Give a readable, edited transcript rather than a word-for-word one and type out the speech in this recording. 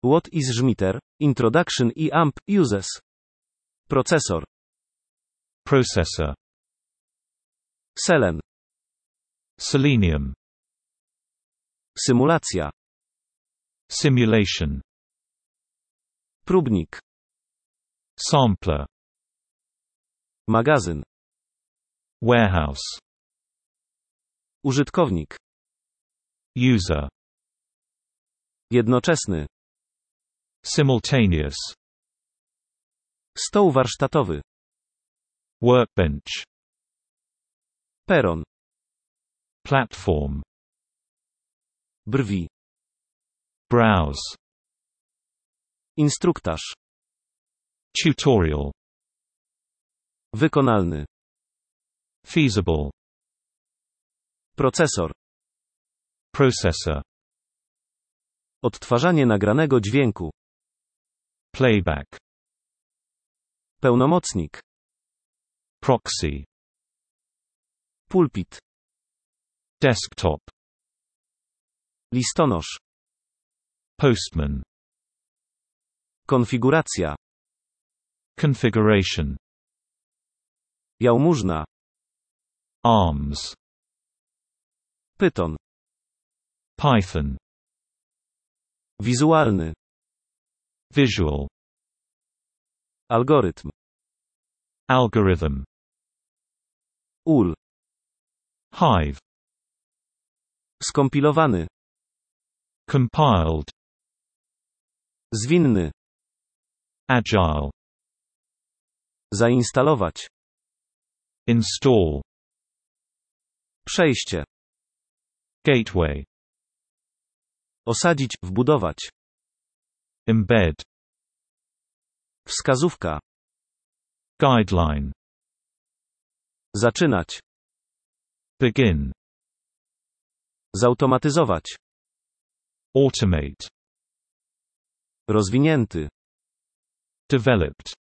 What is Schmitter? Introduction i AMP uses. Procesor. Processor. Selen. Selenium. Symulacja. Simulation. Próbnik. Sampler. Magazyn. Warehouse. Użytkownik. User. Jednoczesny. Simultaneous. Stoł warsztatowy. Workbench. Peron. Platform. Brwi. Browse. Instruktaż. Tutorial. Wykonalny. Feasible. Procesor. Processor. Odtwarzanie nagranego dźwięku. Playback. Pełnomocnik. Proxy. Pulpit. Desktop. Listonosz. Postman. Konfiguracja. Configuration. Jałmużna. ARMS. Python. Python. Wizualny. Visual. Algorytm. Algorithm. UL. Hive. Skompilowany. Compiled. Zwinny. Agile. Zainstalować. Install. Przejście. Gateway. Osadzić, wbudować. Embed. Wskazówka. Guideline. Zaczynać. Begin. Zautomatyzować. Automate. Rozwinięty. Developed.